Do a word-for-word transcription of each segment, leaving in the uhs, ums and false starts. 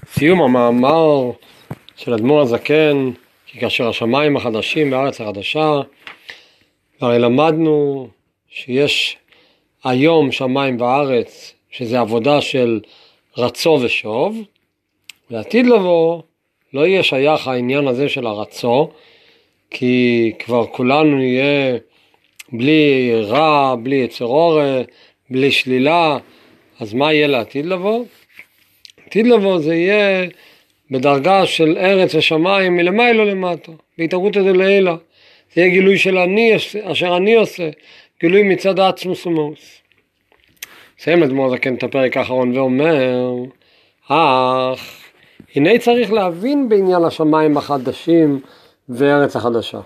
סיום המאמר של אדמו"ר הזקן, כי כאשר השמיים החדשים בארץ החדשה, הרי למדנו שיש היום שמיים בארץ, שזה עבודה של רצו ושוב, לעתיד לבוא לא יהיה שייך העניין הזה של הרצו, כי כבר כולנו נהיה בלי רע, בלי יצר אורה, בלי שלילה. אז מה יהיה לעתיד לבוא? עתיד לבוא זה יהיה בדרגה של ארץ ושמיים מלמעלה למטה, בהתערותא דלעילא. זה יהיה גילוי של אני אשר אני עושה, גילוי מצד העצמוס ומאוס. סיים אדמו"ר הזקן את הפרק האחרון ואומר, אך הנה צריך להבין בעניין השמיים החדשים וארץ החדשה.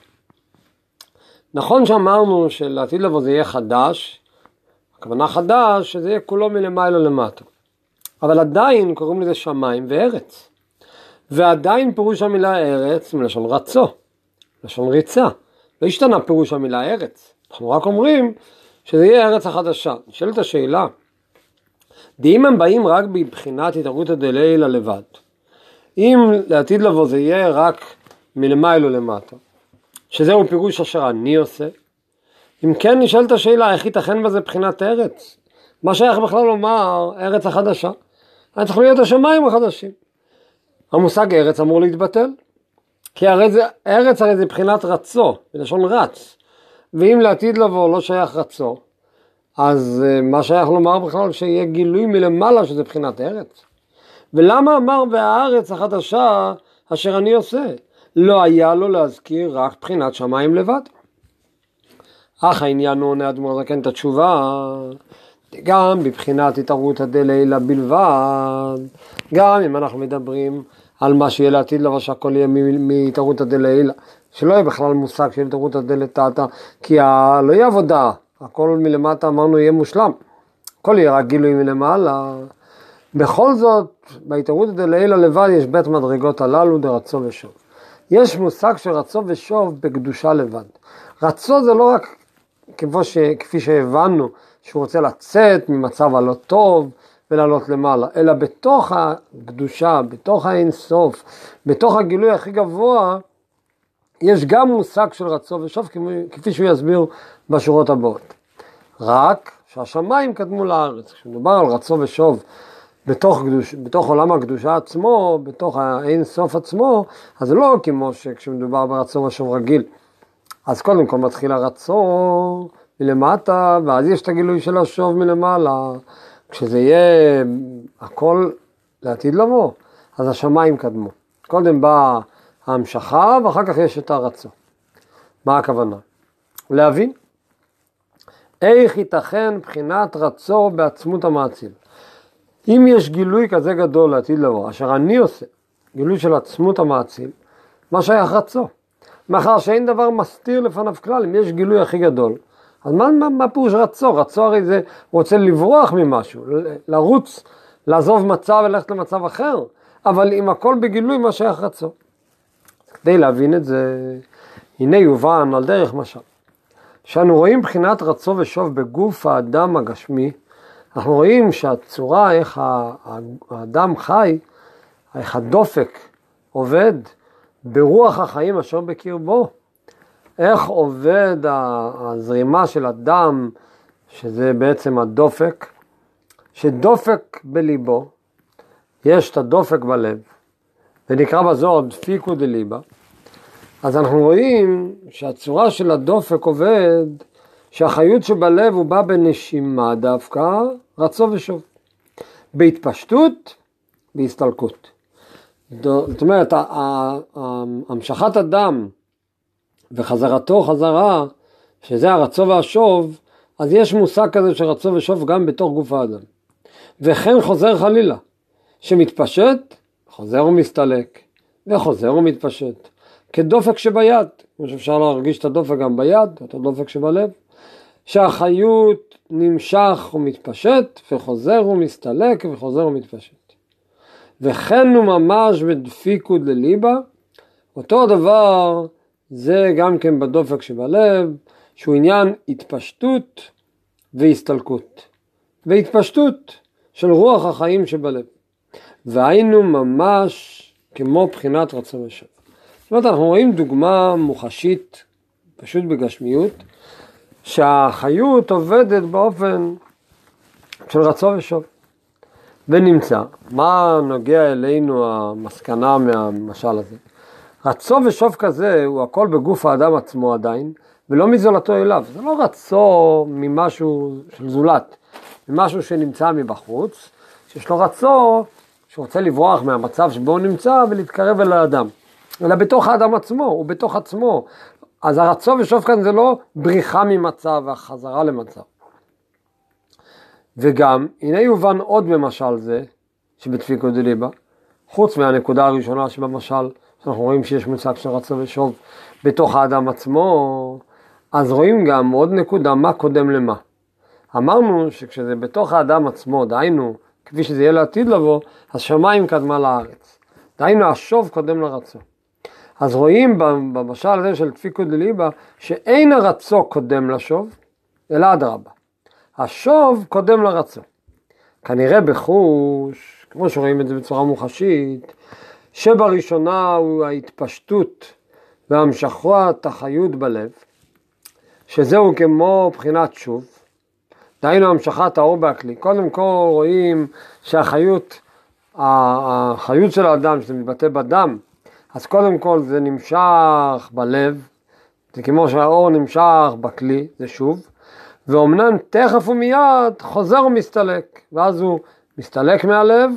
נכון שאמרנו שלעתיד לבוא זה יהיה חדש, הכוונה חדש שזה יהיה כולו מלמעלה למטה. אבל עדיין קוראים לזה שמיים וארץ. ועדיין פירוש המילה ארץ מלשון רצו, לשון ריצה. לא השתנה פירוש המילה ארץ. אנחנו רק אומרים שזה יהיה ארץ החדשה. נשאלת השאלה, אם הם באים רק בבחינת התערותא דלעילא לבד, אם לעתיד לבוא זה יהיה רק מלמעלה למטה, שזהו פירוש אשר אני עושה, אם כן נשאלת השאלה, איך ייתכן בזה בחינת ארץ? מה שייך בכלל לומר ארץ החדשה? היה צריך להיות השמיים החדשים. המושג ארץ אמור להתבטל, כי הרי זה, ארץ הרי זה בחינת רצו, בלשון רץ, ואם לעתיד לבוא לא שייך רצו, אז מה שייך לומר בכלל שיהיה גילוי מלמעלה שזה בחינת ארץ? ולמה אמר והארץ החדשה אשר אני עושה? לא היה לו להזכיר רק בחינת שמיים לבד. אך העניין הוא עונה אדמו"ר הזקן את התשובה, גם בבחינת התערותא דלעילא בלבד, גם אם אנחנו מדברים על מה שיהיה לעתיד לבוא שהכל יהיה מהתערותא דלעילא, שלא יהיה בכלל מושג של התערותא דלתתא, כי לא יהיה עבודה, הכל מלמטה אמרנו יהיה מושלם, הכל יהיה רק גילוי מלמעלה. בכל זאת, בהתערותא דלעילא לבד יש בית מדרגות הללו דרצו ושוב. יש מושג של רצו ושוב בקדושה לבד. רצו זה לא רק ש... כפי שהבנו, שהוא רוצה לצאת ממצב הלא טוב ולעלות למעלה, אלא בתוך הקדושה, בתוך האינסוף, בתוך הגילוי הכי גבוה, יש גם מושג של רצו ושוב, כפי שהוא יסביר בשורות הבאות. רק שהשמיים קדמו לארץ. כשמדובר על רצו ושוב בתוך, קדוש, בתוך עולם הקדושה עצמו, בתוך האינסוף עצמו, אז זה לא כמו שכשמדובר ברצו ושוב רגיל. אז קודם כל מתחיל הרצו מלמטה, ואז יש את הגילוי של השוב מלמעלה. כשזה יהיה הכל לעתיד לבוא, אז השמיים קדמו. קודם באה ההמשכה, ואחר כך יש את הרצו. מה הכוונה? להבין איך ייתכן בחינת רצו בעצמות המאציל. אם יש גילוי כזה גדול לעתיד לבוא, אשר אני עושה, גילוי של עצמות המאציל, מה שייך רצו? מאחר שאין דבר מסתיר לפניו כלל, אם יש גילוי הכי גדול, אז מה, מה, מה פירוש רצו? רצו הרי זה רוצה לברוח ממשהו, לרוץ, לעזוב מצב וללכת למצב אחר, אבל אם הכל בגילוי, מה שייך רצו? כדי להבין את זה, הנה יובן על דרך משל. כשאנו רואים בחינת רצו ושוב בגוף האדם הגשמי, אנחנו רואים שהצורה, איך האדם חי, איך הדופק עובד ברוח החיים אשר בקרבו, איך עובד הזרימה של הדם, שזה בעצם הדופק, שדופק בליבו, יש את הדופק בלב, ונקרא בזוהר דפיקו דליבה, אז אנחנו רואים שהצורה של הדופק עובד, שהחיות שבלב הוא בא בנשימה דווקא, רצו ושוב, בהתפשטות, בהסתלקות. זאת אומרת, המשכת הדם וחזרתו חזרה, שזה הרצו והשוב, אז יש מושג כזה של רצו ושוב גם בתוך גוף האדם. וכן חוזר חלילה, שמתפשט, חוזר ומסתלק, וחוזר ומתפשט, כדופק שביד, כמו שאפשר להרגיש את הדופק גם ביד, את הדופק שבלב, שהחיות נמשך ומתפשט, וחוזר ומסתלק, וחוזר ומתפשט. וכן הוא ממש בדפיקו דליבה, אותו הדבר זה גם כן בדופק שבלב, שהוא עניין התפשטות והסתלקות. והתפשטות של רוח החיים שבלב. והיינו ממש כמו בחינת רצון ושוב. זאת אומרת, אנחנו רואים דוגמה מוחשית, פשוט בגשמיות, שהחיות עובדת באופן של רצון ושוב. ונמצא, מה נוגע אלינו המסקנה מהמשל הזה? רצון ושוב כזה הוא הכל בגוף האדם עצמו עדיין, ולא מזולתו אליו. זה לא רצון ממשהו של זולת, ממשהו שנמצא מבחוץ, שיש לו רצון שרוצה לברוח מהמצב שבו הוא נמצא ולהתקרב אל האדם. אלא בתוך האדם עצמו, הוא בתוך עצמו. אז הרצון ושוב כאן זה לא בריחה ממצב והחזרה למצב. וגם, הנה יובן עוד במשל זה, שבדפיקות דליבה, חוץ מהנקודה הראשונה שבמשל, אנחנו רואים שיש מושג של רצון ושוב בתוך האדם עצמו, אז רואים גם עוד נקודה, מה קודם למה. אמרנו שכשזה בתוך האדם עצמו, דהיינו, כפי שזה יהיה לעתיד לבוא, אז שמיים קדמה לארץ. דהיינו, השוב קודם לרצון. אז רואים במשל הזה של דפיקות דליבה, שאין הרצון קודם לשוב, אלא אדרבה. השוב קודם לרצון. כנראה בחוש, כמו שרואים את זה בצורה מוחשית, שבראשונה הוא ההתפשטות והמשכת החיות בלב, שזהו כמו בחינת שוב, דהיינו המשכת האור בהכלי. קודם כל רואים שהחיות, החיות של האדם, שזה מתבטא בדם, אז קודם כל זה נמשך בלב, זה כמו שהאור נמשך בכלי, זה שוב, ואומנם תכף ומיד חוזר ומסתלק, ואז הוא מסתלק מהלב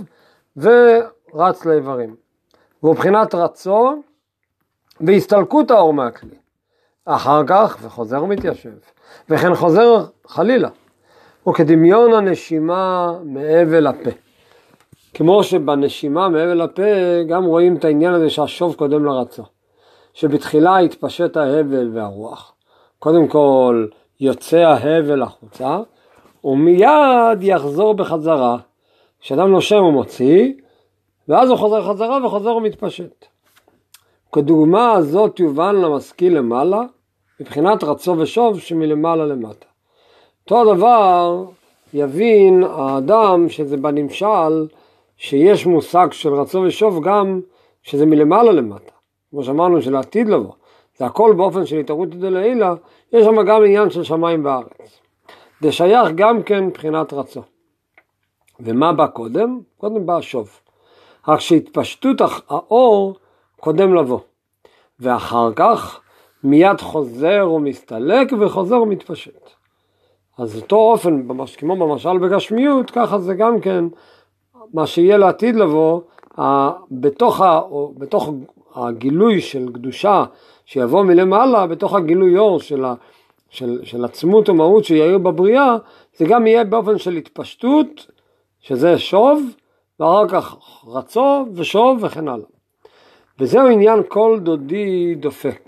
ורץ לאיברים. והוא בחינת רצון והסתלקות האור מהכלי. אחר כך וחוזר ומתיישב, וכן חוזר חלילה. וכדמיון הנשימה מאבל הפה. כמו שבנשימה מאבל הפה גם רואים את העניין הזה שהשוב קודם לרצון. שבתחילה התפשט ההבל והרוח. קודם כל יוצא ההבל החוצה, ומיד יחזור בחזרה. כשאדם נושם הוא מוציא, ואז הוא חוזר חזרה וחוזר ומתפשט. כדוגמה הזאת יובן למשכיל למעלה, מבחינת רצון ושוב שמלמעלה למטה. אותו דבר יבין האדם שזה בנמשל, שיש מושג של רצון ושוב גם שזה מלמעלה למטה. כמו שאמרנו שלעתיד לבוא, זה הכל באופן של התערות דלעילה, יש שם גם עניין של שמיים בארץ. זה שייך גם כן מבחינת רצון. ומה בא קודם? קודם בא השוב. רק שהתפשטות האור קודם לבוא. ואחר כך מיד חוזר ומסתלק וחוזר ומתפשט. אז אותו אופן, כמו במשל בגשמיות, ככה זה גם כן מה שיהיה לעתיד לבוא, בתוך, ה, בתוך הגילוי של קדושה שיבוא מלמעלה, בתוך הגילוי אור של, ה, של, של עצמות ומהות שיהיה בבריאה, זה גם יהיה באופן של התפשטות, שזה שוב, ואחר כך רצון ושוב וכן הלאה. וזהו עניין כל דודי דופק,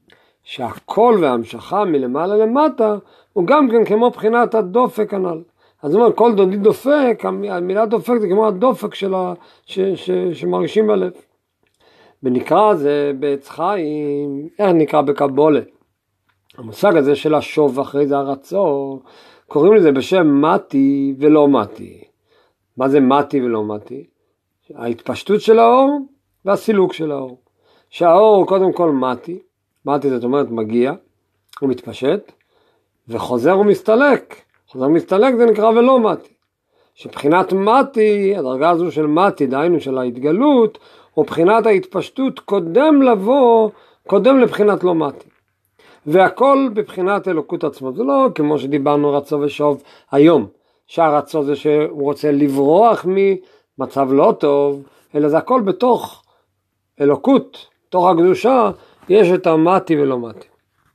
שהכל וההמשכה מלמעלה למטה, הוא גם כן כמו בחינת הדופק הנ"ל. אז זאת אומרת, כל דודי דופק, המילה דופק זה כמו הדופק שלה, ש, ש, שמרגישים בלב. ונקרא זה בעץ חיים, איך נקרא בקבולה? המושג הזה של השוב אחרי זה הרצון, קוראים לזה בשם מתי ולא מתי. מה זה מתי ולא מתי? ההתפשטות של האור והסילוק של האור. שהאור הוא קודם כל מתי, מתי זאת אומרת מגיע, הוא מתפשט, וחוזר ומסתלק. חוזר ומסתלק זה נקרא ולא מתי. שבחינת מתי, הדרגה הזו של מתי, דהיינו של ההתגלות, או בחינת ההתפשטות קודם לבוא, קודם לבחינת לא מתי. והכל בבחינת אלוקות עצמו. זה לא כמו שדיברנו רצון ושוב היום, שהרצון זה שהוא רוצה לברוח ממצב לא טוב, אלא זה הכל בתוך אלוקות, בתוך הקדושה, יש את המתי ולא מתי.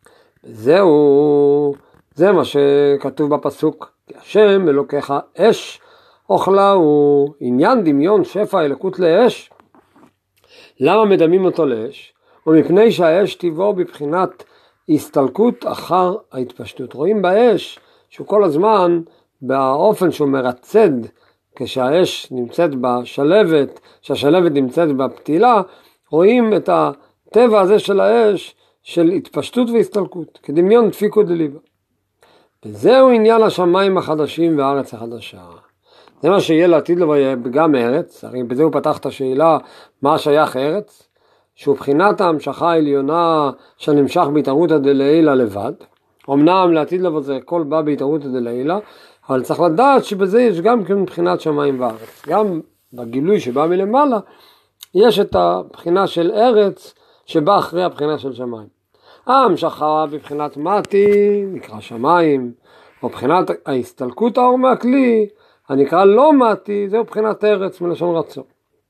זהו, זה מה שכתוב בפסוק, כי השם אלוקיך אש אוכלה הוא עניין דמיון שפע אלוקות לאש. למה מדמים אותו לאש? ומפני שהאש תבוא בבחינת הסתלקות אחר ההתפשטות. רואים באש שהוא כל הזמן באופן שהוא מרצד, כשהאש נמצאת בשלבת, שהשלבת נמצאת בפתילה, רואים את הטבע הזה של האש של התפשטות והסתלקות, כדמיון דפיקות דליבה. וזהו עניין השמיים החדשים והארץ החדשה. זה מה שיהיה לעתיד לבוא גם ארץ, הרי בזה הוא פתח את השאלה מה שייך ארץ, שהוא בחינת ההמשכה העליונה שנמשך בהתערותא דלעילא לבד. אמנם לעתיד לבוא זה הכל בא בהתערותא דלעילא, אבל צריך לדעת שבזה יש גם מבחינת שמיים וארץ. גם בגילוי שבא מלמעלה, יש את הבחינה של ארץ שבא אחרי הבחינה של שמיים. ההמשכה בבחינת מתי נקרא שמיים, או בחינת ההסתלקות האור מהכלי, הנקרא לא מתי, זהו בחינת ארץ מלשון רצון.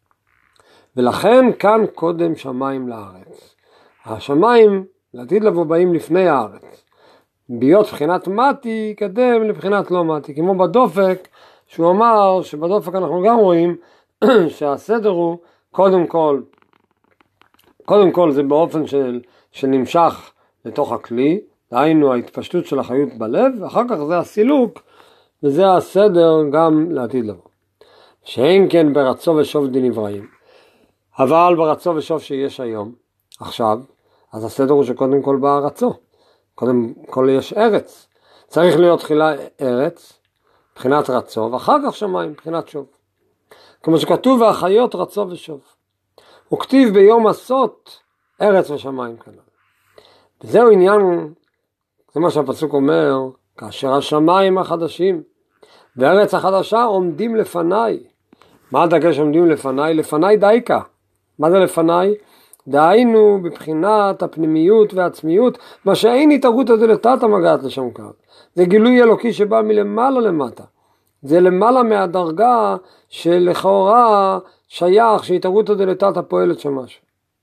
ולכן כאן קודם שמיים לארץ. השמיים לעתיד לבוא באים לפני הארץ. ביות בחינת מתי קדם לבחינת לא מתי, כמו בדופק, שהוא אמר שבדופק אנחנו גם רואים שהסדר הוא קודם כל, קודם כל זה באופן של, שנמשך לתוך הכלי, דהיינו ההתפשטות של החיות בלב, ואחר כך זה הסילוק, וזה הסדר גם לעתיד לבוא. שאין כן ברצו ושוב דנבראים, אבל ברצו ושוב שיש היום, עכשיו, אז הסדר הוא שקודם כל בא רצו, קודם כל יש ארץ, צריך להיות תחילה ארץ, בחינת רצו, ואחר כך שמיים, בחינת שוב. כמו שכתוב והחיות רצו ושוב. הוא כתיב ביום הסות ארץ ושמיים כנראה. וזהו עניין, זה מה שהפסוק אומר, כאשר השמיים החדשים וארץ החדשה עומדים לפניי. מה הדגש עומדים לפניי? לפניי דייקה. מה זה לפניי? דהיינו בבחינת הפנימיות והעצמיות, מה שאין התערותא דלתתא מגעת לשם קו. זה גילוי אלוקי שבא מלמעלה למטה. זה למעלה מהדרגה שלכאורה שייך שהתערותא דלתתא פועלת שם משהו.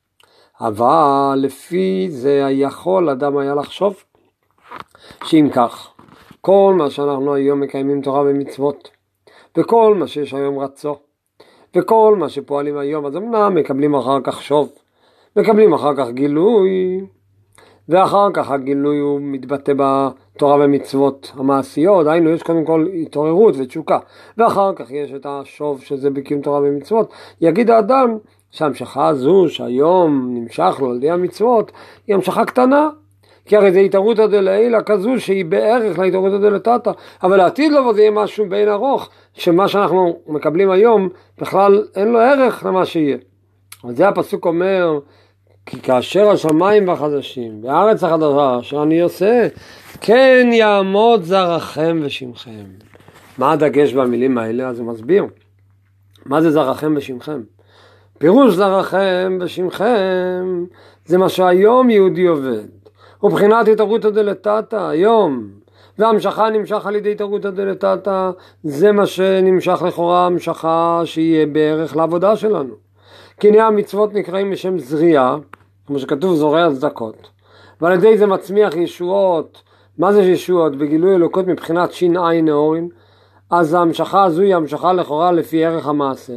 אבל לפי זה יכול אדם היה לחשוב שאם כך, כל מה שאנחנו היום מקיימים תורה ומצוות, וכל מה שיש היום רצו, וכל מה שפועלים היום, אז אמנם מקבלים אחר כך שוב, מקבלים אחר כך גילוי, ואחר כך הגילוי הוא מתבטא בתורה ומצוות המעשיות, היינו יש קודם כל התעוררות ותשוקה, ואחר כך יש את השוב שזה בקיום תורה ומצוות. יגיד האדם שההמשכה הזו שהיום נמשך לו על ידי המצוות, היא המשכה קטנה, כי הרי זה התערותא דלעילא כזו שהיא בערך להתערותא דלתתא, אבל לעתיד לבוא זה יהיה משהו בין ארוך, שמה שאנחנו מקבלים היום בכלל אין לו ערך למה שיהיה. אבל זה הפסוק אומר, כי כאשר השמיים החדשים והארץ החדשה שאני עושה, כן יעמוד זרעכם ושמכם. מה הדגש במילים האלה? אז הוא מסביר. מה זה זרעכם ושמכם? פירוש זרעכם ושמכם זה מה שהיום יהודי עובד. ובחינת התערותא דלתתא היום, והמשכה נמשך על ידי התערותא דלתתא, זה מה שנמשך לכאורה המשכה שיהיה בערך לעבודה שלנו. כי נהיה המצוות נקראים בשם זריעה, כמו שכתוב זורע צדקות, ועל ידי זה מצמיח ישועות. מה זה ישועות? בגילוי אלוקות מבחינת שין עין נאורין. אז ההמשכה הזו היא המשכה לכאורה לפי ערך המעשה.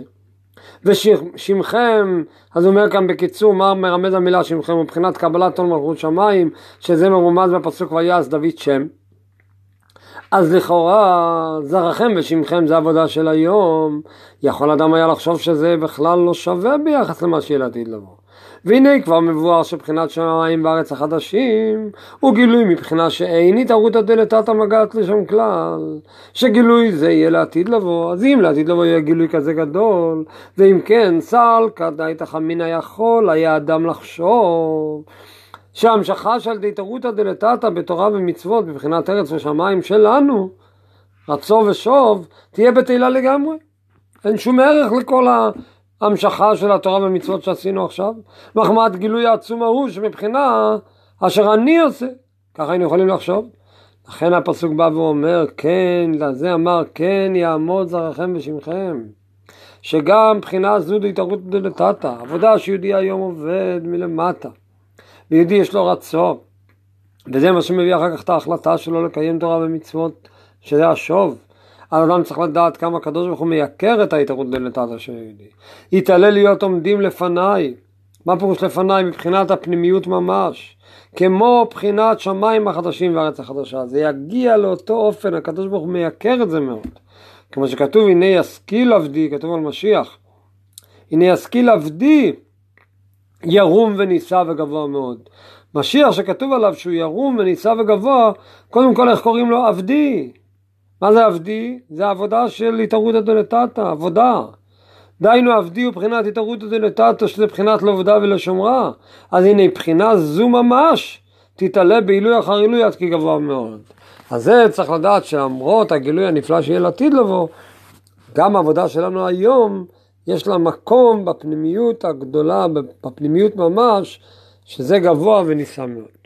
ושמכם, אז הוא אומר כאן בקיצור, מה מרמז המילה שמכם? מבחינת קבלת עול מלכות שמיים, שזה מרומז בפסוק ויעש דוד שם. אז לכאורה זרעכם ושמכם זה עבודה של היום. יכול אדם היה לחשוב שזה בכלל לא שווה ביחס למה שיהיה לעתיד לבוא. והנה כבר מבואר שבחינת שמיים בארץ החדשים הוא גילוי מבחינה שאין התערותא דלתתא מגעת לשם כלל, שגילוי זה יהיה לעתיד לבוא. אז אם לעתיד לבוא יהיה גילוי כזה גדול, ואם כן סל כדאי תחמין יכול היה אדם לחשוב שההמשכה של התערותא דלתתא בתורה ומצוות בבחינת ארץ ושמיים שלנו, רצו ושוב, תהיה בתהילה לגמרי. אין שום ערך לכל ההמשכה של התורה ומצוות שעשינו עכשיו. מחמת גילוי העצום ההוא שמבחינה אשר אני עושה, ככה היינו יכולים לחשוב. לכן הפסוק בא ואומר, כן, לזה אמר, כן יעמוד זרעכם ושמכם. שגם בחינה זו התערותא דלתתא, עבודה שיהודי היום עובד מלמטה. ויהודי יש לו רצון, וזה מה שמביא אחר כך את ההחלטה שלו לקיים תורה ומצוות, שזה השוב. האדם צריך לדעת כמה הקדוש ברוך הוא מייקר את ההתערותא דלתתא של יהודי. יתעלה להיות עומדים לפניי. מה פירוש לפניי? מבחינת הפנימיות ממש. כמו בחינת שמיים החדשים וארץ החדשה. זה יגיע לאותו אופן, הקדוש ברוך הוא מייקר את זה מאוד. כמו שכתוב, הנה ישכיל עבדי, כתוב על משיח. הנה ישכיל עבדי, ירום ונישא וגבוה מאוד. משיח שכתוב עליו שהוא ירום ונישא וגבוה, קודם כל איך קוראים לו? עבדי. מה זה עבדי? זה עבודה של התערותא דלתתא, עבודה. דהיינו עבדי הוא בחינת התערותא דלתתא, שזה בחינת לא עבדה ולא שומרה. אז הנה בחינה זו ממש תתעלה בעילוי אחר עילוי עד כי גבוה מאוד. אז זה צריך לדעת שלמרות הגילוי הנפלא שיהיה לעתיד לבוא, גם העבודה שלנו היום יש לה מקום בפנימיות הגדולה, בפנימיות ממש, שזה גבוה ונישא מאוד.